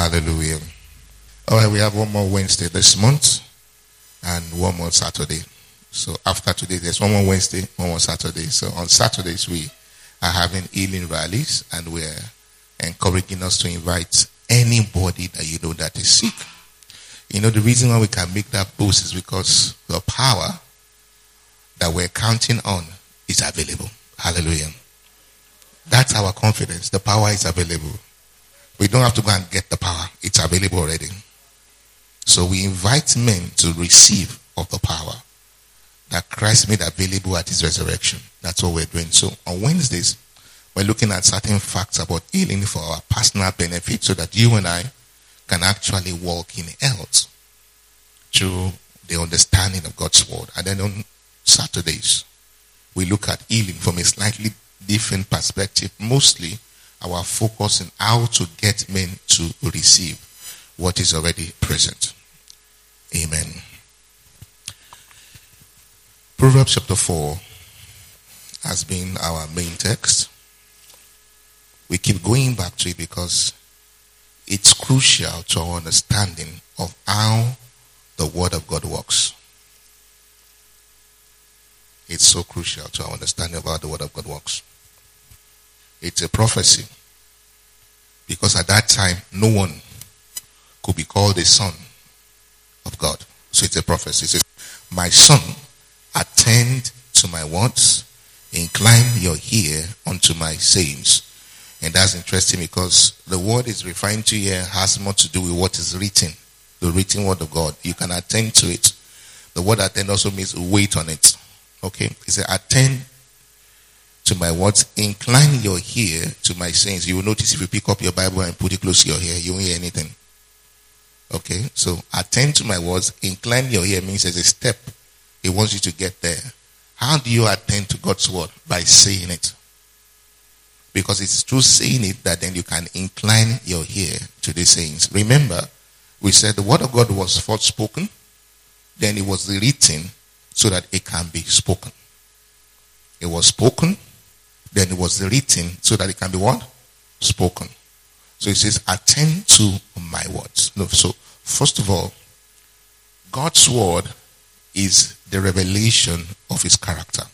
Hallelujah. All right, we have one more Wednesday this month and one more Saturday. So after today, there's one more Wednesday, one more Saturday. So on Saturdays, we are having healing rallies, and we're encouraging us to invite anybody that you know that is sick. You know, the reason why we can make that boast is because the power that we're counting on is available. Hallelujah. That's our confidence. The power is available. We don't have to go and get the power. It's available already. So we invite men to receive of the power that Christ made available at his resurrection. That's what we're doing. So on Wednesdays, we're looking at certain facts about healing for our personal benefit so that you and I can actually walk in health through the understanding of God's word. And then on Saturdays, we look at healing from a slightly different perspective. Mostly our focus on how to get men to receive what is already present. Amen. Proverbs chapter 4 has been our main text. We keep going back to it because it's crucial to our understanding of how the word of God works. It's so crucial to our understanding of how the word of God works. It's a prophecy. Because at that time, no one could be called a son of God. So it's a prophecy. It says, my son, attend to my words, incline your ear unto my sayings. And that's interesting because the word is referring to here has more to do with what is written. The written word of God. You can attend to it. The word attend also means wait on it. Okay? It says, attend to my words, incline your ear to my sayings. You will notice if you pick up your Bible and put it close to your ear, you won't hear anything. Okay? So, attend to my words, incline your ear means there's a step. It wants you to get there. How do you attend to God's word? By saying it. Because it's through saying it that then you can incline your ear to the sayings. Remember, we said the word of God was first spoken, then it was written so that it can be spoken. It was spoken, then it was written so that it can be what? Spoken. So it says, attend to my words. No, so first of all, God's word is the revelation of his character.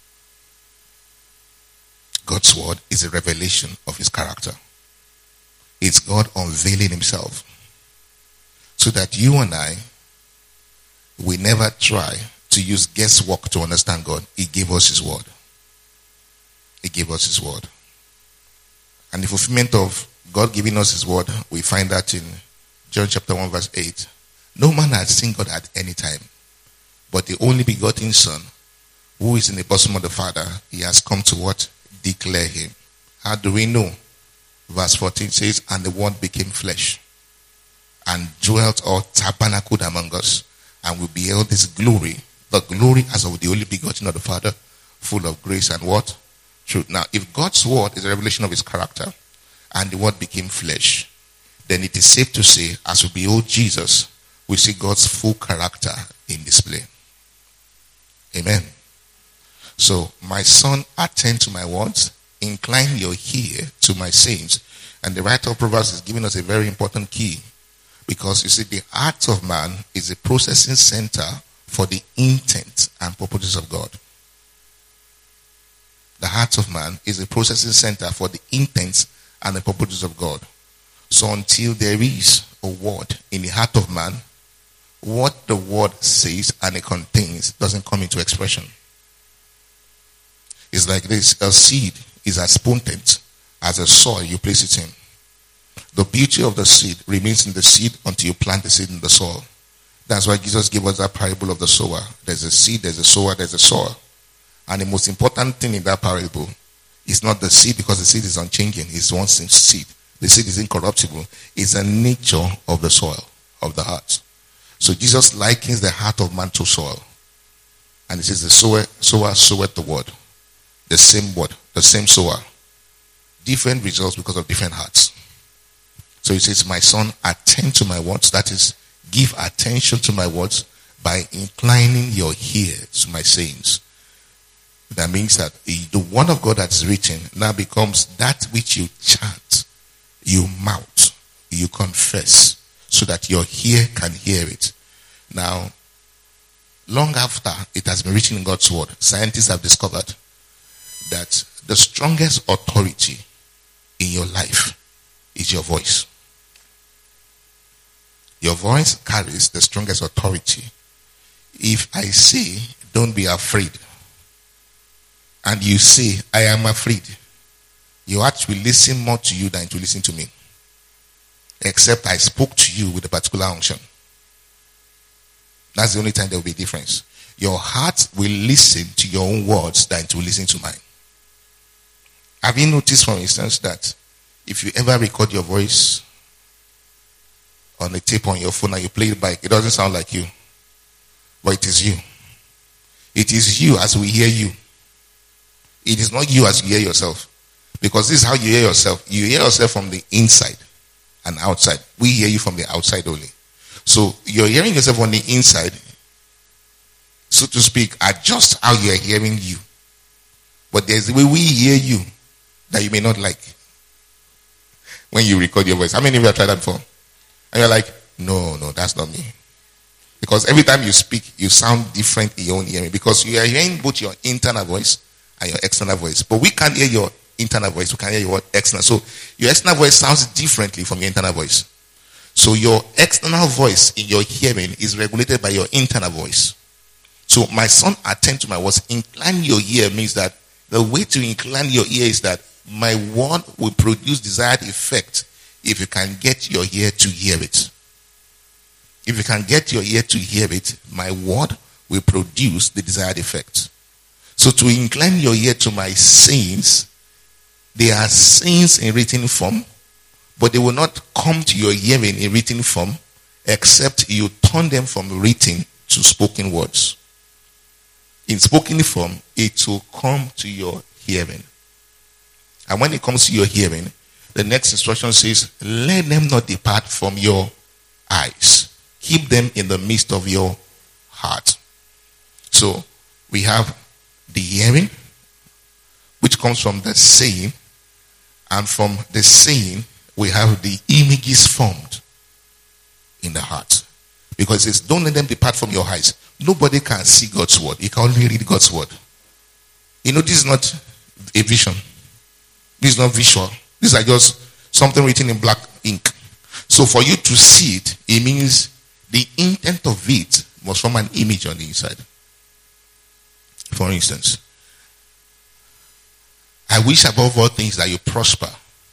God's word is a revelation of his character. It's God unveiling himself. So that you and I, we never try to use guesswork to understand God. He gave us his word. He gave us his word. And the fulfillment of God giving us his word, we find that in John chapter 1 verse 8. No man has seen God at any time, but the only begotten Son, who is in the bosom of the Father, he has come to what? Declare him. How do we know? Verse 14 says, and the word became flesh, and dwelt or tabernacled among us, and we beheld his glory, the glory as of the only begotten of the Father, full of grace and what? Truth. Now, if God's word is a revelation of his character, and the word became flesh, then it is safe to say, as we behold Jesus, we see God's full character in display. Amen. So, my son, attend to my words, incline your ear to my sayings. And the writer of Proverbs is giving us a very important key. Because you see, the heart of man is a processing center for the intent and purposes of God. The heart of man is a processing center for the intents and the purposes of God. So until there is a word in the heart of man, what the word says and it contains doesn't come into expression. It's like this. A seed is as potent as a soil you place it in. The beauty of the seed remains in the seed until you plant the seed in the soil. That's why Jesus gave us that parable of the sower. There's a seed, there's a sower, there's a soil. And the most important thing in that parable is not the seed, because the seed is unchanging. It's one seed. The seed is incorruptible. It's the nature of the soil, of the heart. So Jesus likens the heart of man to soil. And it says the sower soweth the word. The same word, the same sower. Different results because of different hearts. So he says, my son, attend to my words. That is, give attention to my words by inclining your ear to my sayings. That means that the word of God that's written now becomes that which you chant, you mouth, you confess so that your ear can hear it. Now, long after it has been written in God's word, scientists have discovered that the strongest authority in your life is your voice. Your voice carries the strongest authority. If I say, don't be afraid, and you say, I am afraid, your heart will listen more to you than to listen to me. Except I spoke to you with a particular unction. That's the only time there will be a difference. Your heart will listen to your own words than to listen to mine. Have you noticed, for instance, that if you ever record your voice on a tape on your phone and you play it back, it doesn't sound like you. But it is you. It is you as we hear you. It is not you as you hear yourself. Because this is how you hear yourself. You hear yourself from the inside and outside. We hear you from the outside only. So you're hearing yourself on the inside, so to speak, adjust how you're hearing you. But there's a way we hear you that you may not like when you record your voice. How many of you have tried that before? And you're like, no, that's not me. Because every time you speak, you sound different in your own hearing. Because you are hearing both your internal voice and your external voice. But we can't hear your internal voice. We can't hear your external. So your external voice sounds differently from your internal voice. So your external voice in your hearing is regulated by your internal voice. So my son, attend to my words. Incline your ear means that the way to incline your ear is that my word will produce desired effect if you can get your ear to hear it. If you can get your ear to hear it, my word will produce the desired effect. So to incline your ear to my sayings, they are sayings in written form, but they will not come to your hearing in written form except you turn them from written to spoken words. In spoken form, it will come to your hearing. And when it comes to your hearing, the next instruction says, let them not depart from your eyes. Keep them in the midst of your heart. So, we have the hearing, which comes from the saying, and from the saying, we have the images formed in the heart. Because it says, don't let them depart from your eyes. Nobody can see God's word. You can only read God's word. You know, this is not a vision. This is not visual. These are just something written in black ink. So for you to see it, it means the intent of it must form an image on the inside. For instance, I wish above all things that you prosper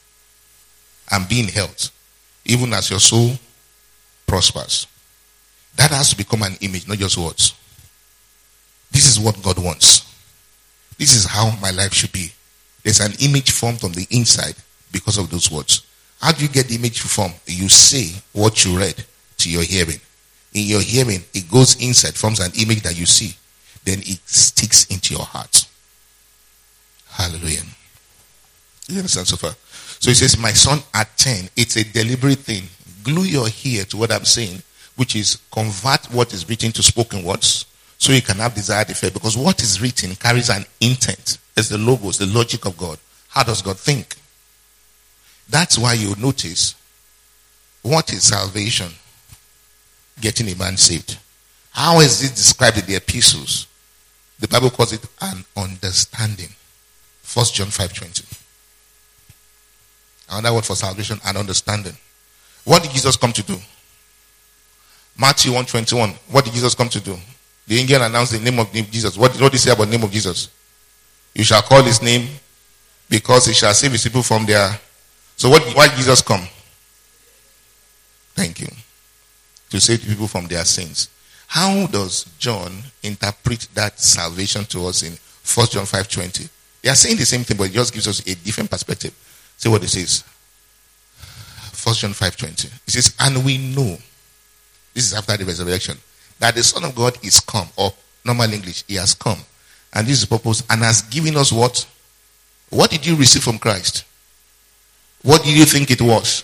and be in health, even as your soul prospers. That has to become an image, not just words. This is what God wants. This is how my life should be. There's an image formed on the inside because of those words. How do you get the image to form? You say what you read to your hearing. In your hearing, it goes inside, forms an image that you see. Then it sticks into your heart. Hallelujah. You understand so far? So it says, my son, attend. It's a deliberate thing. Glue your ear to what I'm saying, which is convert what is written to spoken words so you can have desired effect. Because what is written carries an intent. It's the logos, the logic of God. How does God think? That's why you notice, what is salvation? Getting a man saved. How is it described in the epistles? The Bible calls it an understanding. 1 John 5:20. Another word for salvation, an understanding. What did Jesus come to do? Matthew 1:21. What did Jesus come to do? The angel announced the name of Jesus. What did he say about the name of Jesus? You shall call his name because he shall save his people from their... So why did Jesus come? Thank you. To save people from their sins. How does John interpret that salvation to us in 1 John 5:20? They are saying the same thing, but it just gives us a different perspective. See what it says. 1 John 5:20. It says, and we know, this is after the resurrection, that the Son of God is come, or normal English, he has come. And this is the purpose, and has given us what? What did you receive from Christ? What did you think it was?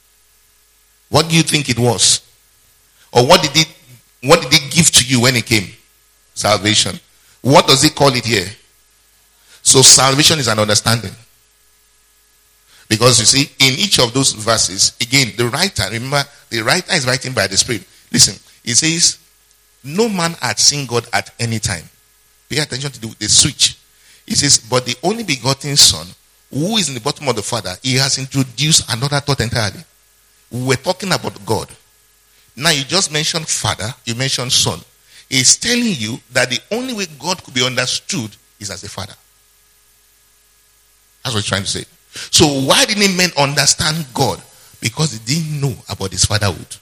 What do you think it was? Or what did it give to you when it came? Salvation. What does it call it here? So salvation is an understanding. Because you see, in each of those verses, again, the writer, remember, the writer is writing by the Spirit. Listen, it says, no man had seen God at any time. Pay attention to the switch. It says, but the only begotten Son, who is in the bottom of the Father, he has introduced another thought entirely. We were talking about God. Now you just mentioned Father, you mentioned Son. He's telling you that the only way God could be understood is as a Father. That's what he's trying to say. So why didn't men understand God? Because they didn't know about his fatherhood.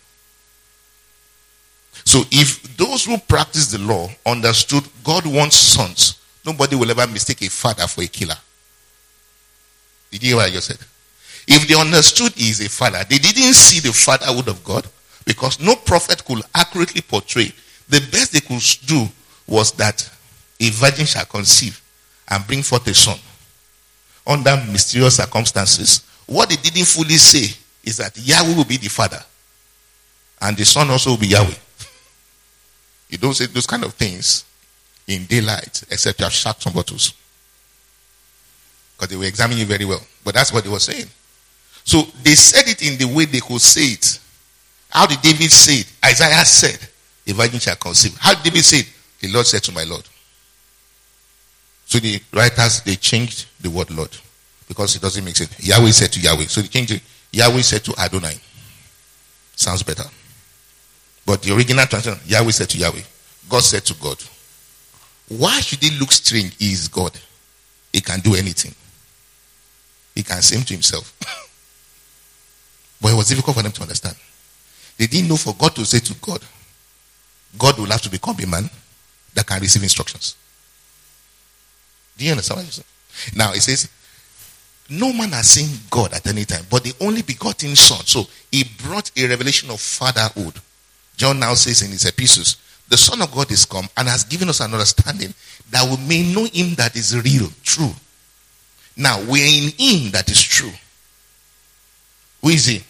So if those who practice the law understood God wants sons, nobody will ever mistake a father for a killer. Did you hear what I just said? If they understood he is a father, they didn't see the fatherhood of God, because no prophet could accurately portray. The best they could do was that a virgin shall conceive and bring forth a son under mysterious circumstances. What they didn't fully say is that Yahweh will be the father and the son also will be Yahweh. You don't say those kind of things in daylight except you have shot some bottles, because they were examining you very well. But that's what they were saying. So they said it in the way they could say it. How did David say it? Isaiah said, a virgin shall conceive. How did David say it? The Lord said to my Lord. So the writers, they changed the word Lord, because it doesn't make sense. Yahweh said to Yahweh. So they changed it. Yahweh said to Adonai. Sounds better. But the original translation, Yahweh said to Yahweh. God said to God. Why should it look strange? He is God. He can do anything. He can say to himself. But it was difficult for them to understand. They didn't know for God to say to God, God will have to become a man that can receive instructions. Do you understand what I'm saying? Now it says, no man has seen God at any time, but the only begotten Son. So he brought a revelation of fatherhood. John now says in his epistles, the Son of God is come and has given us an understanding that we may know him that is real, true. Now we are in him that is true. Who is he?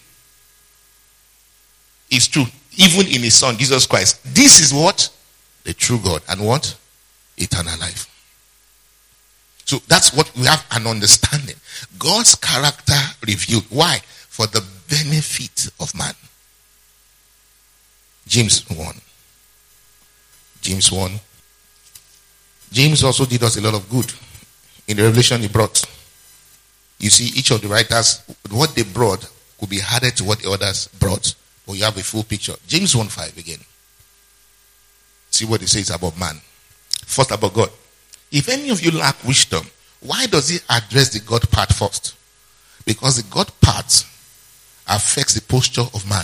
It's true. Even in his Son, Jesus Christ. This is what? The true God. And what? Eternal life. So that's what we have an understanding. God's character revealed. Why? For the benefit of man. James 1. James 1. James also did us a lot of good in the revelation he brought. You see, each of the writers, what they brought could be added to what the others brought. But you have a full picture. James 1:5 again. See what it says about man. First about God. If any of you lack wisdom, why does he address the God part first? Because the God part affects the posture of man.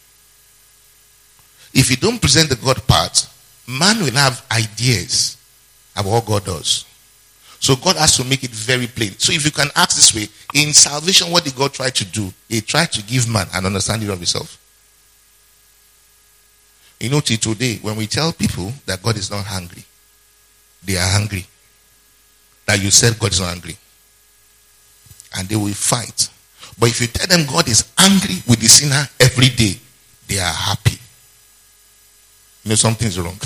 If you don't present the God part, man will have ideas about what God does. So God has to make it very plain. So if you can ask this way, in salvation, what did God try to do? He tried to give man an understanding of himself. You know, till today, when we tell people that God is not hungry, they are hungry. That you said God is not angry. And they will fight. But if you tell them God is angry with the sinner every day, they are happy. You know, something's wrong.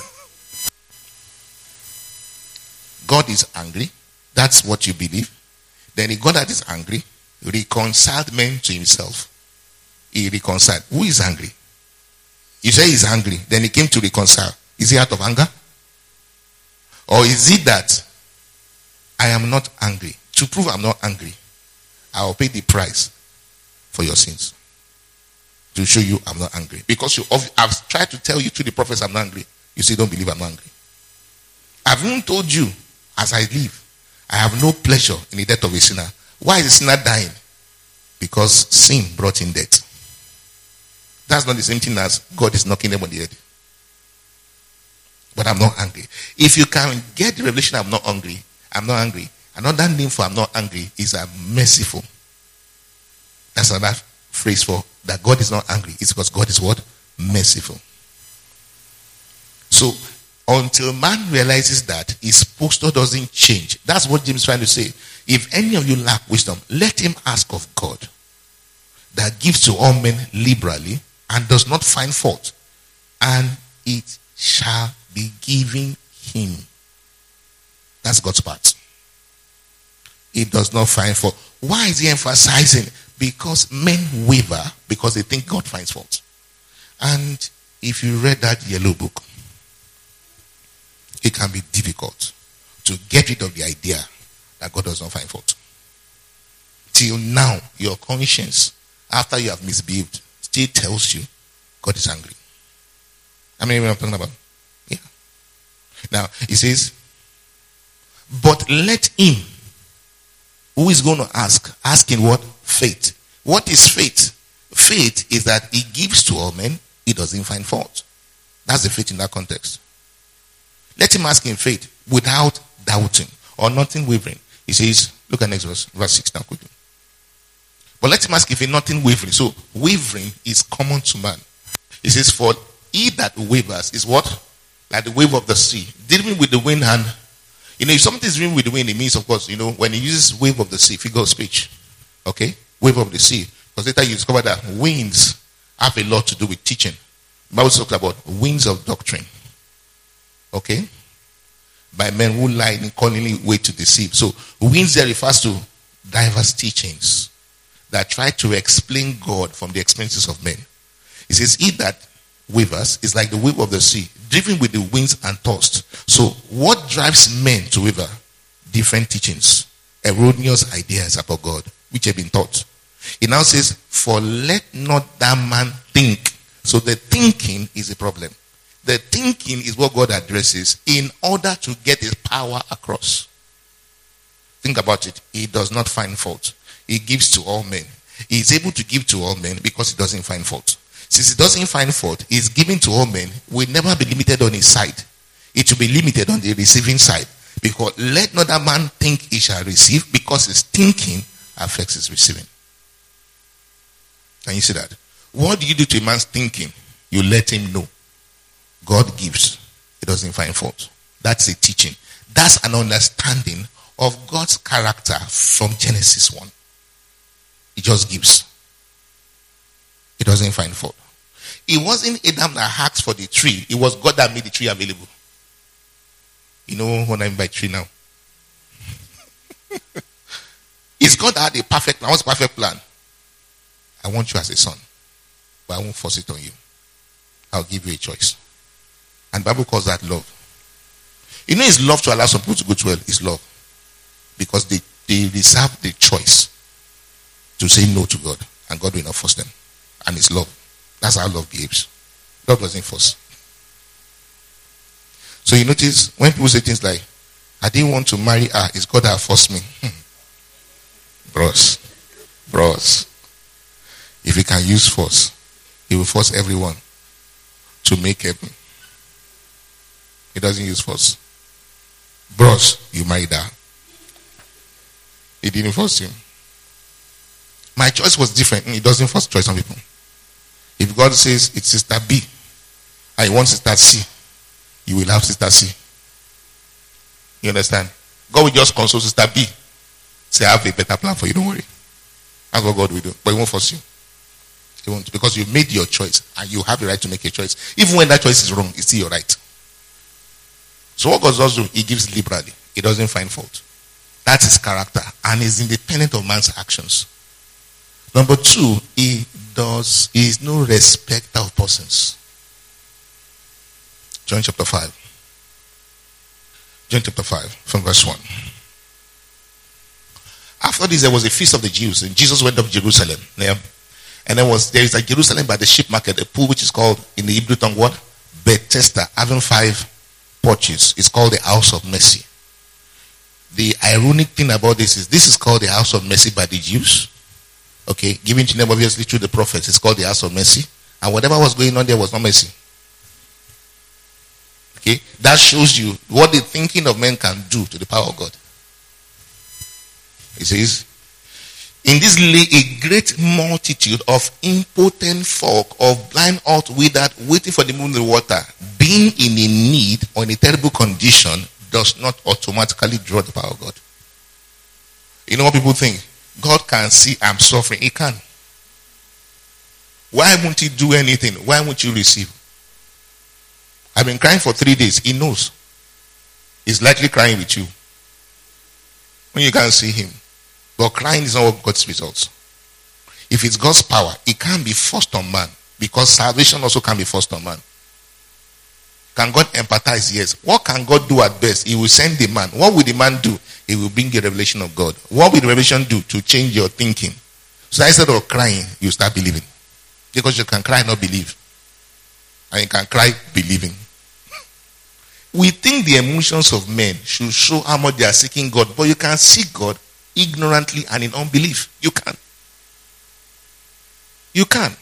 God is angry. That's what you believe. Then if God that is angry reconciled men to himself. He reconciled. Who is angry? You say he's angry. Then he came to reconcile. Is he out of anger? Or is it that I am not angry? To prove I'm not angry, I will pay the price for your sins. To show you I'm not angry. Because I've tried to tell you through the prophets I'm not angry. You say don't believe I'm not angry. I've even told you, as I live, I have no pleasure in the death of a sinner. Why is the sinner dying? Because sin brought in death. That's not the same thing as God is knocking them on the head. But I'm not angry. If you can get the revelation I'm not angry, another name for I'm not angry is I'm merciful. That's another phrase for that God is not angry. It's because God is what? Merciful. So, until man realizes that, his posture doesn't change. That's what James is trying to say. If any of you lack wisdom, let him ask of God, that gives to all men liberally and does not find fault, and it shall be given him. That's God's part. It does not find fault. Why is he emphasizing? Because men waver because they think God finds fault. And if you read that yellow book, it can be difficult to get rid of the idea that God does not find fault. Till now, your conscience, after you have misbehaved, still tells you God is angry. I mean, what I'm talking about? Yeah. Now, he says, but let him who is going to ask in what? Faith. What is faith? Faith is that he gives to all men, he doesn't find fault. That's the faith in that context. Let him ask in faith without doubting or nothing wavering. He says, look at next verse 6 now quickly. But let him ask if nothing wavering. So wavering is common to man. He says, for he that wavers is what? Like the wave of the sea. Dealing with the wind and, if something is dealing with the wind, it means, of course, when he uses wave of the sea, figure of speech. Okay? Wave of the sea. Because later you discover that winds have a lot to do with teaching. The Bible talks about winds of doctrine. Okay? By men who lie in cunningly wait to deceive. So winds there refers to diverse teachings that try to explain God from the experiences of men. It says, he that wavers is like the wave of the sea, driven with the winds and tossed. So what drives men to waver? Different teachings, erroneous ideas about God, which have been taught. He now says, for let not that man think. So the thinking is a problem. The thinking is what God addresses in order to get his power across. Think about it. He does not find fault. He gives to all men. He is able to give to all men because he doesn't find fault. Since he doesn't find fault, he is giving to all men. Will never be limited on his side. It will be limited on the receiving side. Because let not that man think he shall receive, because his thinking affects his receiving. Can you see that? What do you do to a man's thinking? You let him know. God gives. He doesn't find fault. That's a teaching. That's an understanding of God's character from Genesis 1. He just gives. He doesn't find fault. It wasn't Adam that asked for the tree. It was God that made the tree available. You know what I mean by tree now? It's God that had a perfect plan. What's the perfect plan? I want you as a son, but I won't force it on you. I'll give you a choice. And the Bible calls that love. It's love to allow some people to go to hell. It's love. Because they reserve the choice to say no to God. And God will not force them. And it's love. That's how love behaves. Love doesn't force. So you notice when people say things like, I didn't want to marry her, it's God that forced me. Bros. If he can use force, he will force everyone to make heaven. He doesn't use force. Bros, you married her. He didn't force you. My choice was different. He doesn't force choice on people. If God says it's sister B, I want sister C, you will have sister C. You understand? God will just console sister B. Say, I have a better plan for you, don't worry. That's what God will do. But he won't force you. He won't. Because you made your choice and you have the right to make a choice. Even when that choice is wrong, it's still your right. So what God does do, he gives liberally. He doesn't find fault. That's his character. And is independent of man's actions. Number 2, he is no respecter of persons. John chapter 5. John chapter 5 from verse 1. After this, there was a feast of the Jews, and Jesus went up to Jerusalem. Yeah? And there is a Jerusalem by the sheep market, a pool which is called in the Hebrew tongue what? Bethesda, having 5 porches. It's called the house of mercy. The ironic thing about this is called the house of mercy by the Jews. Okay, given to them obviously through the prophets. It's called the house of mercy. And whatever was going on there was not mercy. Okay, that shows you what the thinking of men can do to the power of God. It says, in this lay a great multitude of impotent folk, of blind, halt, withered, waiting for the movement of the water. Being in a need or in a terrible condition does not automatically draw the power of God. You know what people think? God can see I'm suffering. He can. Why won't he do anything? Why won't you receive? I've been crying for 3 days. He knows. He's likely crying with you. When you can't see him. But crying is not what God's results. If it's God's power, it can't be forced on man. Because salvation also can be forced on man. Can God empathize? Yes. What can God do at best? He will send the man. What will the man do? He will bring the revelation of God. What will the revelation do to change your thinking? So instead of crying, you start believing. Because you can cry and not believe. And you can cry believing. We think the emotions of men should show how much they are seeking God. But you can seek God ignorantly and in unbelief. You can. You can.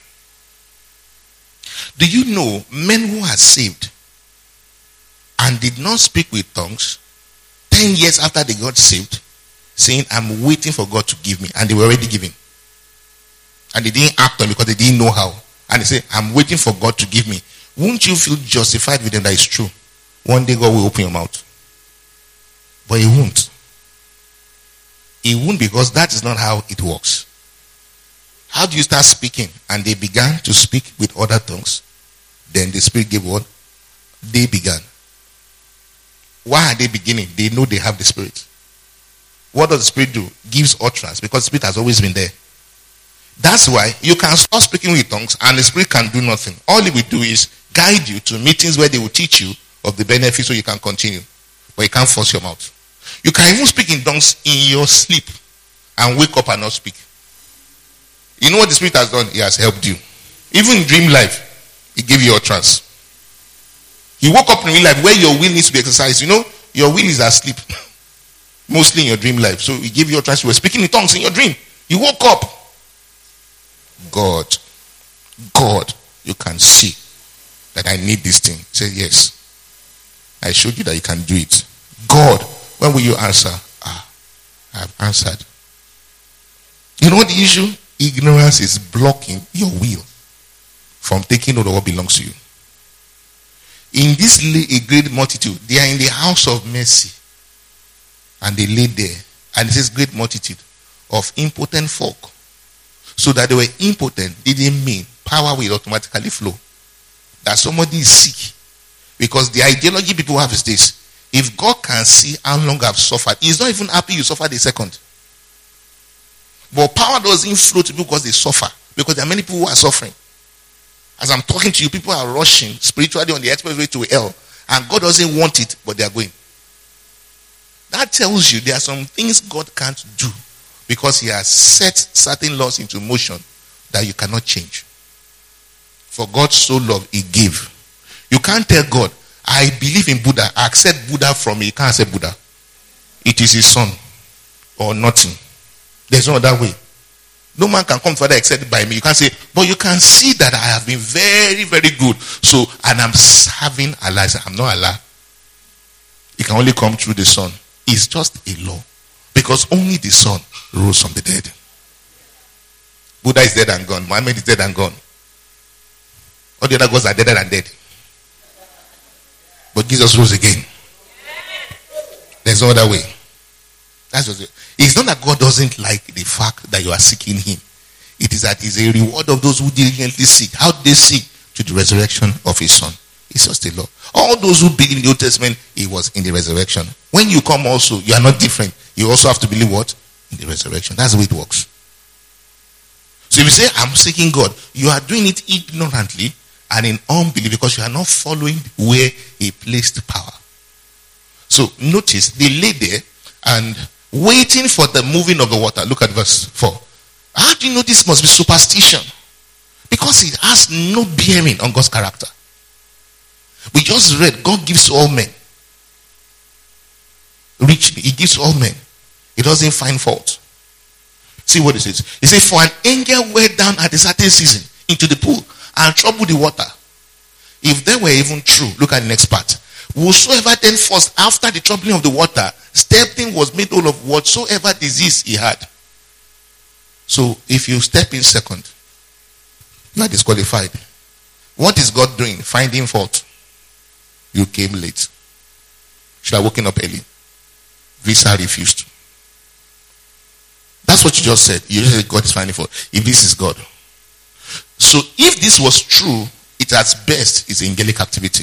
Do you know men who are saved and did not speak with tongues 10 years after they got saved, saying, I'm waiting for God to give me, and they were already giving, and they didn't act on it because they didn't know how, and they say, I'm waiting for God to give me? Won't you feel justified with them that it's true? One day God will open your mouth. But he won't. He won't, because that is not how it works. How do you start speaking? And they began to speak with other tongues. Then the Spirit gave what? They began. Why are they beginning? They know they have the Spirit. What does the Spirit do? Gives utterance, because the Spirit has always been there. That's why you can start speaking with tongues and the Spirit can do nothing. All it will do is guide you to meetings where they will teach you of the benefits so you can continue. But you can't force your mouth. You can even speak in tongues in your sleep and wake up and not speak. You know what the Spirit has done? He has helped you. Even in dream life, he gave you utterance. You woke up in real life where your will needs to be exercised. You know, your will is asleep. Mostly in your dream life. So he gave you utterance. You were speaking in tongues in your dream. You woke up. God, you can see that I need this thing. Say yes. I showed you that you can do it. God, when will you answer? I have answered. You know what the issue? Ignorance is blocking your will from taking hold of what belongs to you. In this a great multitude, they are in the house of mercy. And they lay there. And it says great multitude of impotent folk. So that they were impotent didn't mean power will automatically flow. That somebody is sick. Because the ideology people have is this. If God can see how long I've suffered, he's not even happy you suffered a second. But power doesn't flow to people because they suffer. Because there are many people who are suffering. As I'm talking to you, people are rushing spiritually on the expressway to hell. And God doesn't want it, but they are going. That tells you there are some things God can't do. Because he has set certain laws into motion that you cannot change. For God so loved, he gave. You can't tell God, I believe in Buddha. I accept Buddha from me. You can't accept Buddha. It is his son. Or nothing. There's no other way. No man can come further except by me. You can't say, but you can see that I have been very, very good. So, and I'm serving Allah. I'm not Allah. It can only come through the Son. It's just a law. Because only the Son rose from the dead. Buddha is dead and gone. Muhammad is dead and gone. All the other gods are dead and dead. But Jesus rose again. There's no other way. That's just it. It's not that God doesn't like the fact that you are seeking him. It is that it's a reward of those who diligently seek. How do they seek? To the resurrection of his son. It's just a law. All those who believe in the Old Testament, he was in the resurrection. When you come also, you are not different. You also have to believe what? In the resurrection. That's the way it works. So if you say, I'm seeking God, you are doing it ignorantly and in unbelief because you are not following where he placed power. So notice, they lay there and waiting for the moving of the water. Look at verse 4. How do you know this must be superstition? Because it has no bearing on God's character. We just read, God gives to all men. Richly, he gives to all men. He doesn't find fault. See what it says. He says, for an angel went down at a certain season into the pool and troubled the water. If they were even true, look at the next part. Whosoever then first, after the troubling of the water, stepped in, was made whole of whatsoever disease he had. So if you step in second, you are disqualified. What is God doing? Finding fault. You came late. Should have woken up early. Visa refused. That's what you just said. You just said God is finding fault. If this is God. So if this was true, it at best is angelic activity.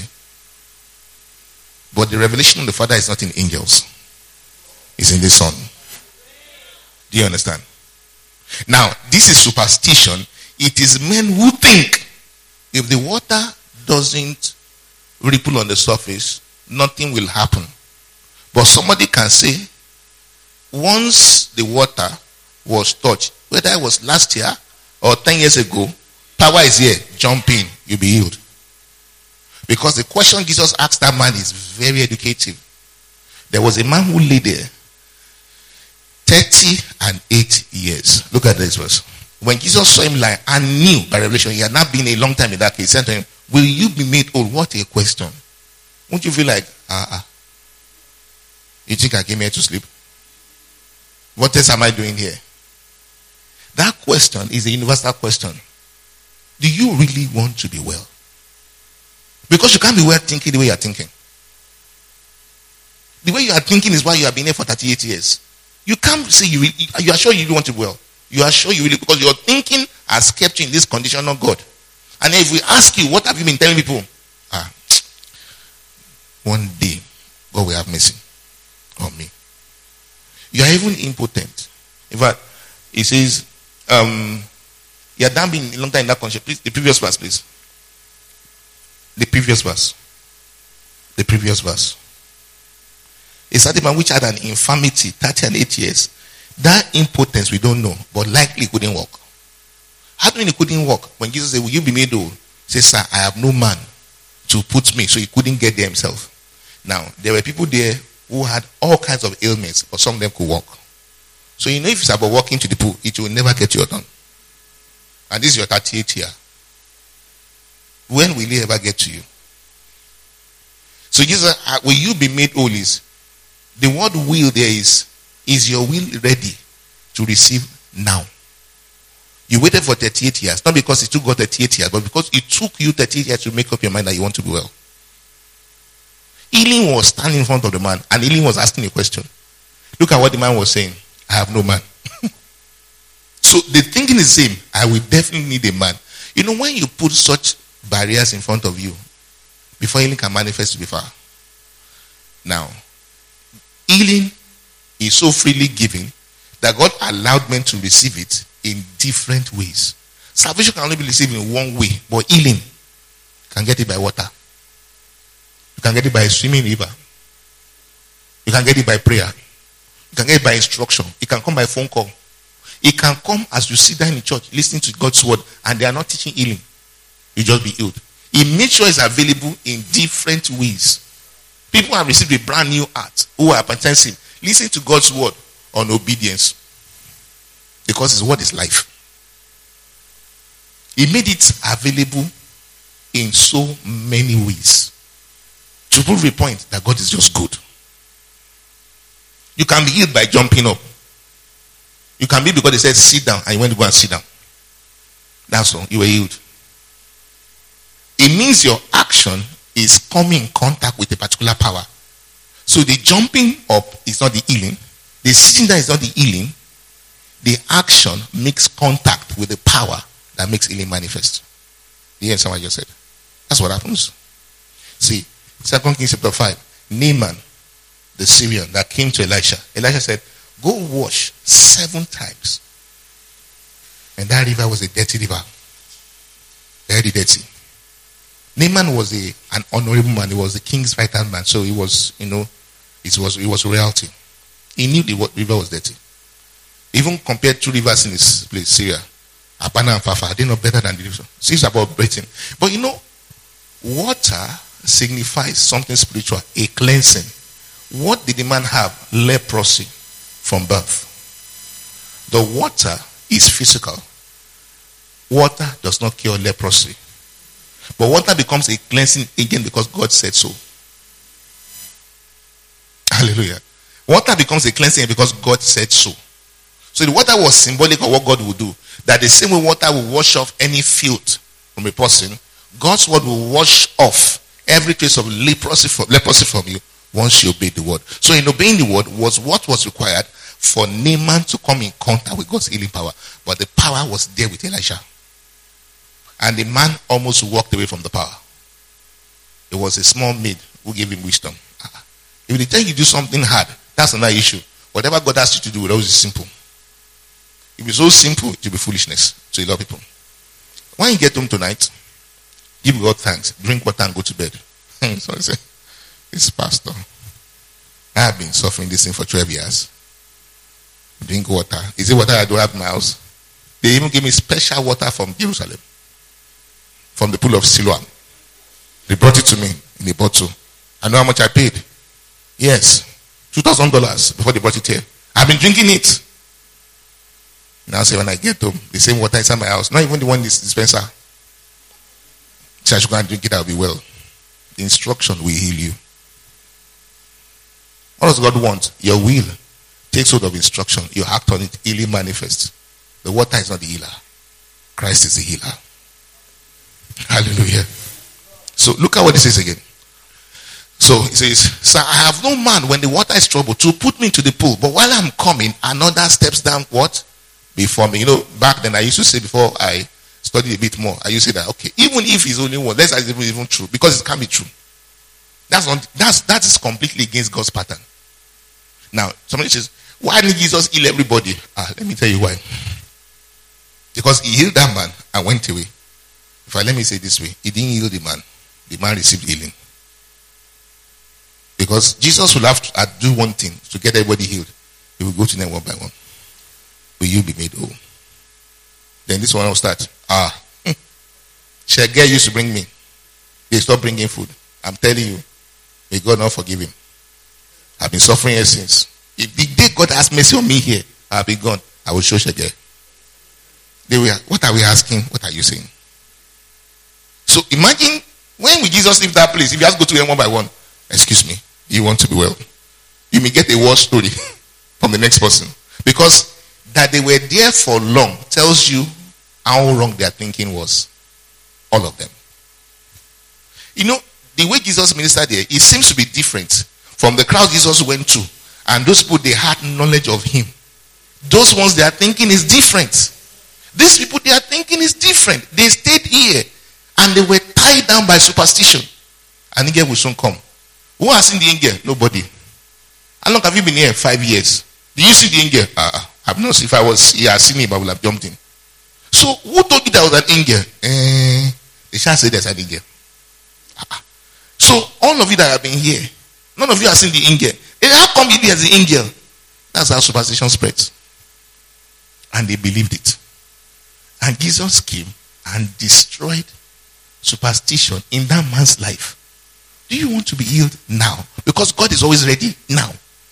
But the revelation of the Father is not in angels. It's in the Son. Do you understand? Now, this is superstition. It is men who think if the water doesn't ripple on the surface, nothing will happen. But somebody can say, once the water was touched, whether it was last year or 10 years ago, power is here. Jump in, you'll be healed. Because the question Jesus asked that man is very educative. There was a man who lay there 38 years. Look at this verse. When Jesus saw him lie and knew by revelation, he had not been a long time in that case, he said to him, will you be made whole? What a question. Won't you feel like, you think I came here to sleep? What else am I doing here? That question is a universal question. Do you really want to be well? Because you can't be well thinking the way you are thinking. The way you are thinking is why you have been here for 38 years. You can't say you are sure you want to be well. You are sure you really, because your thinking has kept you in this condition, not God. And if we ask you, what have you been telling people? One day, God will have mercy on me. You are even impotent. In fact, he says, you have done been a long time in that country. Please, the previous verse, please. The previous verse. The previous verse. A certain man which had an infirmity 38 years. That impotence we don't know, but likely couldn't walk. How do you mean he couldn't walk? When Jesus said, will you be made whole? He said, sir, I have no man to put me. So he couldn't get there himself. Now, there were people there who had all kinds of ailments, but some of them could walk. So you know if it's about walking to the pool, it will never get you done. And this is your 38th year. When will he ever get to you? So Jesus, will you be made whole? Is the word will there is your will ready to receive now? You waited for 38 years, not because it took God 38 years, but because it took you 38 years to make up your mind that you want to be well. Healing was standing in front of the man, and healing was asking a question. Look at what the man was saying. I have no man. So the thinking is the same. I will definitely need a man. You know, when you put such barriers in front of you, before healing can manifest to be far. Now, healing is so freely given that God allowed men to receive it in different ways. Salvation can only be received in one way, but healing can get it by water. You can get it by a swimming river. You can get it by prayer. You can get it by instruction. It can come by phone call. It can come as you sit down in church listening to God's word and they are not teaching healing. You just be healed. He made sure it's available in different ways. People have received a brand new heart who are hypertensive. Listen to God's word on obedience. Because his word is life. He made it available in so many ways. To prove the point that God is just good. You can be healed by jumping up. You can be because they said sit down and you went to go and sit down. That's all. You were healed. It means your action is coming in contact with a particular power. So the jumping up is not the healing. The sitting down is not the healing. The action makes contact with the power that makes healing manifest. You hear someone just said? That's what happens. See, 2 Kings chapter 5. Naaman, the Syrian that came to Elisha. Elisha said, go wash 7 times. And that river was a dirty river. Very dirty. Naaman was an honorable man. He was the king's right hand man. So he was, it was royalty. He knew the river was dirty. Even compared to rivers in this place, Syria, Abana and Fafa, they're not better than the river. So it's about breathing. But water signifies something spiritual, a cleansing. What did the man have? Leprosy from birth. The water is physical. Water does not cure leprosy. But water becomes a cleansing agent because God said so. Hallelujah. Water becomes a cleansing agent because God said so. So the water was symbolic of what God would do. That the same way water will wash off any filth from a person, God's word will wash off every trace of leprosy from you once you obey the word. So in obeying the word was what was required for Naaman to come in contact with God's healing power. But the power was there with Elisha. And the man almost walked away from the power. It was a small maid who gave him wisdom. If they tell you to do something hard, that's another issue. Whatever God asks you to do will always be simple. If it's so simple, it will be foolishness to a lot of people. When you get home tonight, give God thanks, drink water and go to bed. So I say, this pastor, I have been suffering this thing for 12 years. Drink water. Is it water I don't have in my house? They even give me special water from Jerusalem, from the pool of Siloam. They brought it to me in a bottle. I know how much I paid. Yes, $2,000 before they brought it here. I've been drinking it. Now say when I get home, the same water inside my house, not even the one in this dispenser. So I should go and drink it, I'll be well. The instruction will heal you. What does God want? Your will takes hold of instruction. You act on it, healing manifests. The water is not the healer. Christ is the healer. Hallelujah. So look at what this is again. So it says, "Sir, I have no man when the water is troubled to put me into the pool. But while I'm coming, another steps down what? Before me." You know, back then I used to say, before I studied a bit more, I used to say that, okay, even if he's only one, let's say it's even true, because it can't be true. That is completely against God's pattern. Now, somebody says, why didn't Jesus heal everybody? Let me tell you why. Because he healed that man and went away. Let me say it this way, he didn't heal the man. The man received healing. Because Jesus will have to do one thing to get everybody healed. He will go to them one by one. Will you be made whole? Then this one will start. Shaggy used to bring me. They stopped bringing food. I'm telling you, may God not forgive him. I've been suffering here since. If the day God has mercy on me here, I'll be gone. I will show Shaggy. What are we asking? What are you saying? So imagine when will Jesus leave that place? If you have to go to them one by one, excuse me, you want to be well? You may get a war story from the next person. Because that they were there for long tells you how wrong their thinking was. All of them. You know, the way Jesus ministered there, it seems to be different from the crowd Jesus went to. And those people, they had knowledge of him. Those ones, their thinking is different. These people, their thinking is different. They stayed here and they were tied down by superstition. An angel will soon come. Who has seen the angel? Nobody. How long have you been here? 5 years. Do you see the angel? I've not seen. If I was here, I've seen him, I would have jumped in. So, who told you there was an angel? They shall say there's an angel. So, all of you that have been here, none of you have seen the angel. And how come you as the angel? That's how superstition spreads. And they believed it. And Jesus came and destroyed superstition in that man's life. Do you want to be healed now? Because God is always ready now.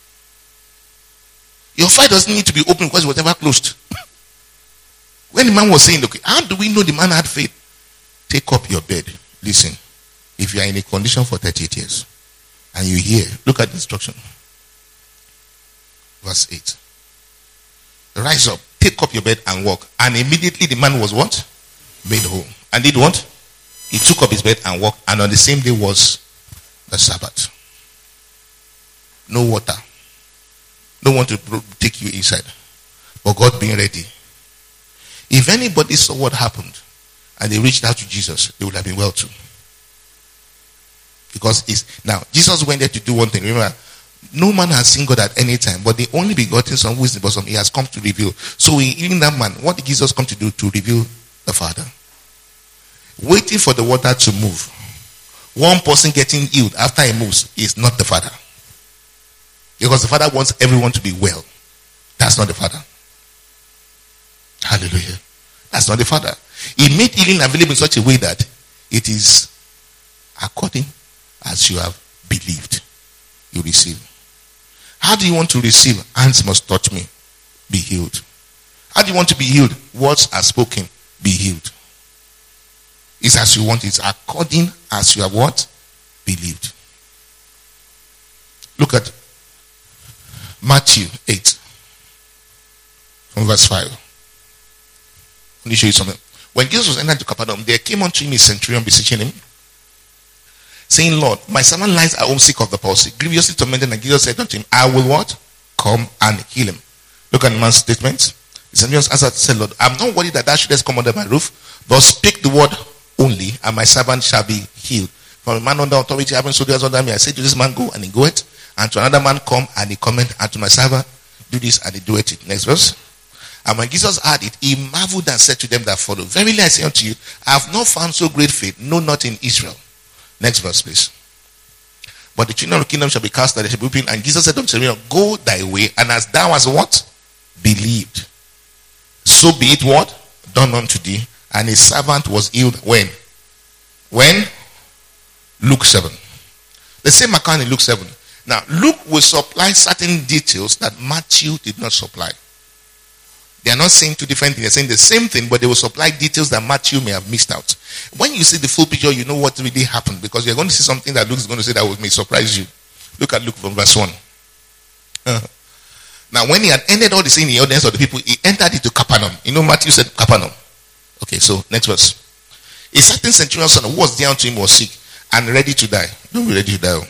Your fire doesn't need to be open because it was never closed. When the man was saying, okay, how do we know the man had faith? Take up your bed. Listen, if you are in a condition for 38 years and you hear, look at the instruction. Verse 8. Rise up, take up your bed and walk. And immediately the man was what? Made whole. And did what? He took up his bed and walked. And on the same day was the Sabbath. No water. No one to take you inside. But God being ready. If anybody saw what happened and they reached out to Jesus, they would have been well too. Because now Jesus went there to do one thing. Remember, no man has seen God at any time, but the only begotten Son who is the bosom, he has come to reveal. So in that man, what did Jesus come to do? To reveal the Father. Waiting for the water to move. One person getting healed after he moves is not the Father. Because the Father wants everyone to be well. That's not the Father. Hallelujah. That's not the Father. He made healing available in such a way that it is according as you have believed. You receive. How do you want to receive? Hands must touch me. Be healed. How do you want to be healed? Words are spoken. Be healed. It's as you want. It's according as you have what? Believed. Look at Matthew 8. From verse 5. Let me show you something. When Jesus was entered to Capernaum, there came unto him a centurion beseeching him, saying, Lord, my servant lies at home sick of the palsy, grievously tormented. And Jesus said unto him, I will what? Come and heal him. Look at the man's statement. The centurion answered and said, Lord, I'm not worried that thou shouldest come under my roof, but speak the word only, and my servant shall be healed. For a man under authority having soldiers under me, I say to this man, go, and he goeth, and to another man, come, and he cometh, and to my servant, do this, and he doeth it. Next verse. And when Jesus heard it, he marveled and said to them that followed, verily I say unto you, I have not found so great faith, no, not in Israel. Next verse, please. But the children of the kingdom shall be cast out, they shall be weeping. And Jesus said unto them, go thy way, and as thou hast what? Believed. So be it what? Done unto thee. And his servant was healed when? When? Luke 7. The same account in Luke 7. Now, Luke will supply certain details that Matthew did not supply. They are not saying two different things. They're saying the same thing, but they will supply details that Matthew may have missed out. When you see the full picture, you know what really happened, because you're going to see something that Luke is going to say that may surprise you. Look at Luke from verse 1. Now, when he had ended all the saying in the audience of the people, he entered into Capernaum. You know, Matthew said Capernaum. Okay, so next verse. A certain centurion's son who was there unto him was sick and ready to die. Don't be ready to die.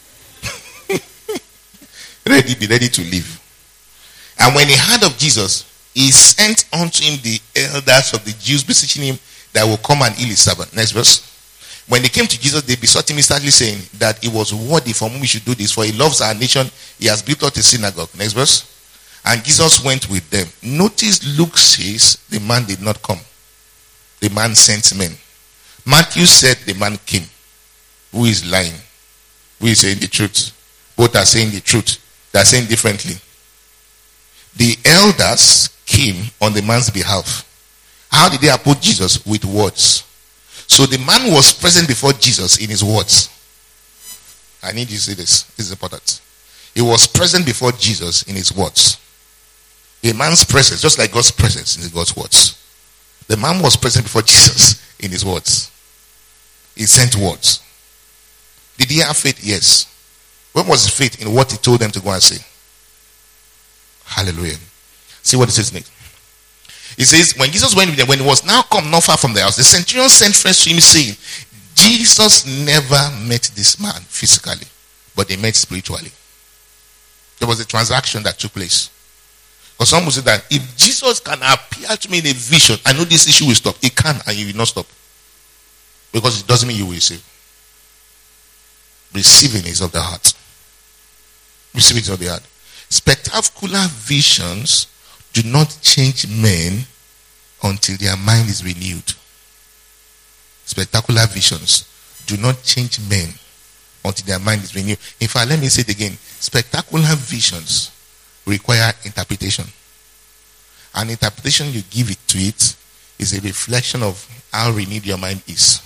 Be ready to live. And when he heard of Jesus, he sent unto him the elders of the Jews, beseeching him that will come and heal his servant. Next verse. When they came to Jesus, they besought him instantly, saying that he was worthy for whom we should do this, for he loves our nation. He has built out a synagogue. Next verse. And Jesus went with them. Notice Luke says the man did not come. The man sent men. Matthew said the man came. Who is lying? Who is saying the truth? Both are saying the truth. They are saying differently. The elders came on the man's behalf. How did they approach Jesus? With words. So the man was present before Jesus in his words. I need you to see this. This is important. He was present before Jesus in his words. A man's presence, just like God's presence in God's words. The man was present before Jesus in his words. He sent words. Did he have faith? Yes. When was his faith? In what he told them to go and say. Hallelujah. See what it says next. It says, when Jesus went with them, when he was now come not far from the house, the centurion sent friends to him, saying, Jesus never met this man physically, but they met spiritually. There was a transaction that took place. Because some will say that if Jesus can appear to me in a vision, I know this issue will stop. It can, and you will not stop. Because it doesn't mean you will receive. Receiving is of the heart. Receiving is of the heart. Spectacular visions do not change men until their mind is renewed. Spectacular visions do not change men until their mind is renewed. In fact, let me say it again. Spectacular visions require interpretation. And interpretation you give it to it is a reflection of how renewed your mind is.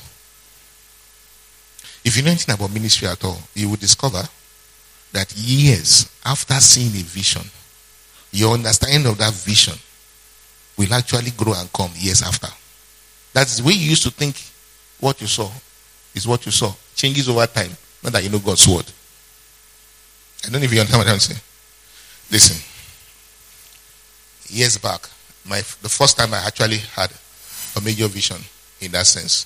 If you know anything about ministry at all, you will discover that years after seeing a vision, your understanding of that vision will actually grow and come years after. That's the way you used to think what you saw is what you saw. Changes over time. Not that you know God's word. I don't know if you understand what I'm saying. Listen. Years back, the first time I actually had a major vision in that sense,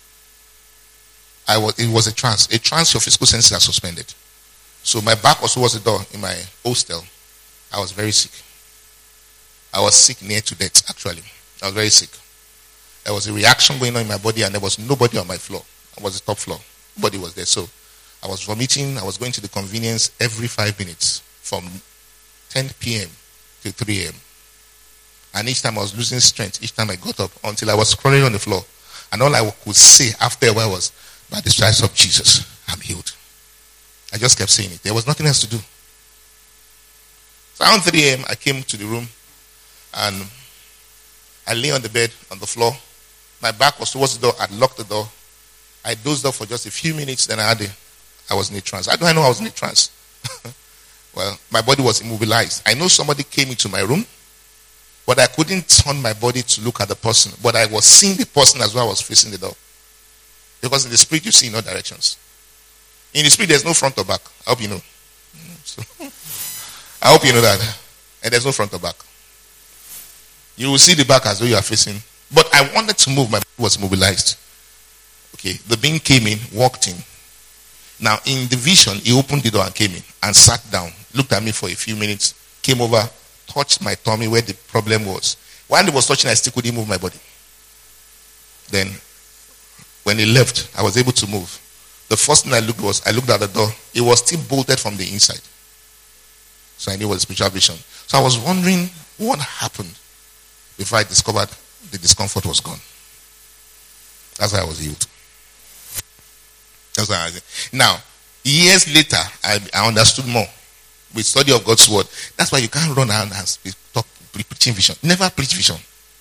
it was a trance. A trance, your physical senses are suspended. So my back was towards the door in my hostel. I was very sick. I was sick near to death, actually. I was very sick. There was a reaction going on in my body, and there was nobody on my floor. I was the top floor. Nobody was there. So I was vomiting. I was going to the convenience every 5 minutes from 10 p.m. to 3 a.m. And each time I was losing strength, each time I got up, until I was crawling on the floor. And all I could say after a while was, by the stripes of Jesus, I'm healed. I just kept saying it. There was nothing else to do. So around 3 a.m., I came to the room, and I lay on the bed, on the floor. My back was towards the door. I locked the door. I dozed off for just a few minutes, then I was in a trance. How do I know I was in a trance? Well, my body was immobilized. I know somebody came into my room, but I couldn't turn my body to look at the person. But I was seeing the person as well. I was facing the door. Because in the spirit, you see in all directions. In the spirit, there's no front or back. I hope you know. So, I hope you know that. And there's no front or back. You will see the back as though you are facing. But I wanted to move. My body was mobilized. Okay. The being came in, walked in. Now, in the vision, he opened the door and came in and sat down. Looked at me for a few minutes. Came over, touched my tummy where the problem was. While he was touching, I still couldn't move my body. Then, when he left, I was able to move. The first thing I looked at the door. It was still bolted from the inside. So I knew it was a spiritual vision. So I was wondering what happened before I discovered the discomfort was gone. That's why I was healed. That's why now, years later, I understood more with study of God's word. That's why you can't run around and talk preaching vision. Never preach vision.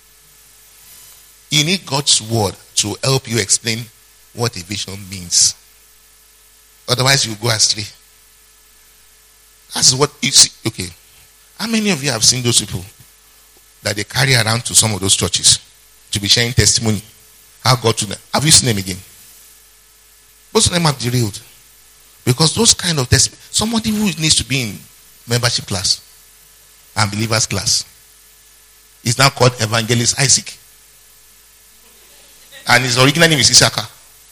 You need God's word to help you explain what a vision means. Otherwise, you go astray. That's what you see. Okay. How many of you have seen those people that they carry around to some of those churches to be sharing testimony? How God to them? Have you seen them again? Most of them have derailed. Because those kind of somebody who needs to be in membership class and believers class is now called Evangelist Isaac. And his original name is Isaka.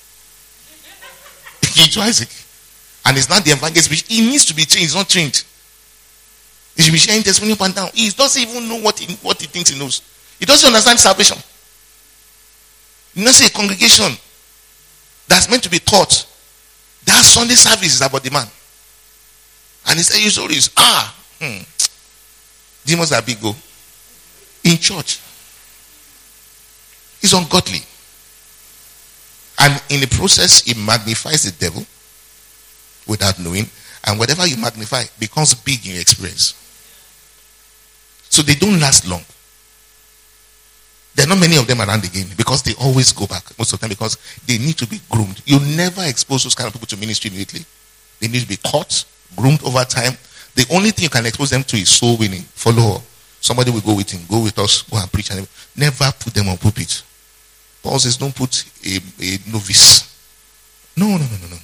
Isaac. And it's not the evangelist. He needs to be trained. He's not trained. He should be sharing testimony up and down. He doesn't even know what he thinks he knows. He doesn't understand salvation. You know, say a congregation that's meant to be taught. That Sunday service is about the man. And he said, his stories. Demons are big go. In church. He's ungodly. And in the process, he magnifies the devil without knowing. And whatever you magnify becomes big in your experience. So they don't last long. There are not many of them around again because they always go back most of the time because they need to be groomed. You never expose those kind of people to ministry immediately. They need to be taught, groomed over time. The only thing you can expose them to is soul winning. Follow her. Somebody will go with him, go with us, go and preach. And never put them on pulpit. Paul says, don't put a novice. No.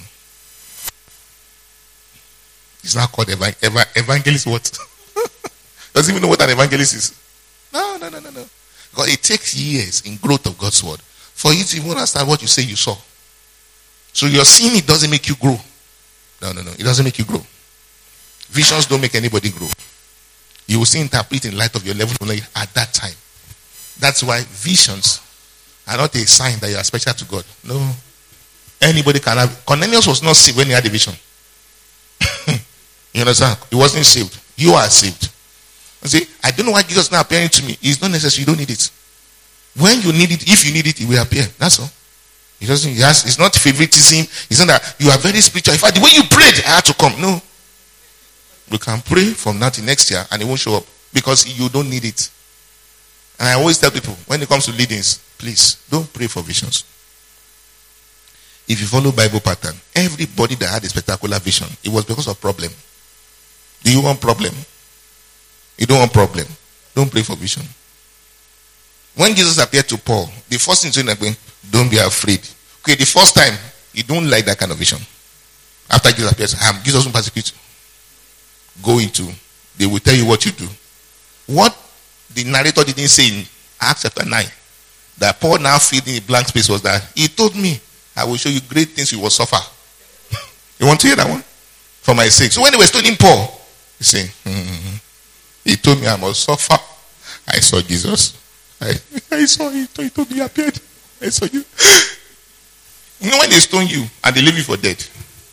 It's not called evangelist what? Doesn't even know what an evangelist is. No. Because it takes years in growth of God's word for you to even understand what you say you saw. So your seeing it doesn't make you grow. No. It doesn't make you grow. Visions don't make anybody grow. You will see interpret in light of your level of knowledge at that time. That's why visions are not a sign that you are special to God. No. Anybody can have. Cornelius was not saved when he had a vision. You understand? He wasn't saved. You are saved. You see, I don't know why Jesus is not appearing to me. It's not necessary. You don't need it. When you need it, if you need it, it will appear. That's all. It's not favoritism. It's not that you are very spiritual. In fact, the way you prayed, I had to come. No. You can pray from now to next year and it won't show up because you don't need it. And I always tell people, when it comes to leadings, please, don't pray for visions. If you follow Bible pattern, everybody that had a spectacular vision, it was because of problem. Do you want problem? You don't want problem. Don't pray for vision. When Jesus appeared to Paul, the first thing he said, don't be afraid. Okay, the first time, you don't like that kind of vision. After Jesus appears, Jesus won't persecute you. Go into, they will tell you what you do. What the narrator didn't say in Acts chapter 9, that Paul now filled in the blank space was that he told me, I will show you great things you will suffer. You want to hear that one? For my sake. So when they were stoning Paul, he said, he told me I must suffer. I saw Jesus. I saw him. He told me he appeared. I saw you. You know when they stone you and they leave you for dead,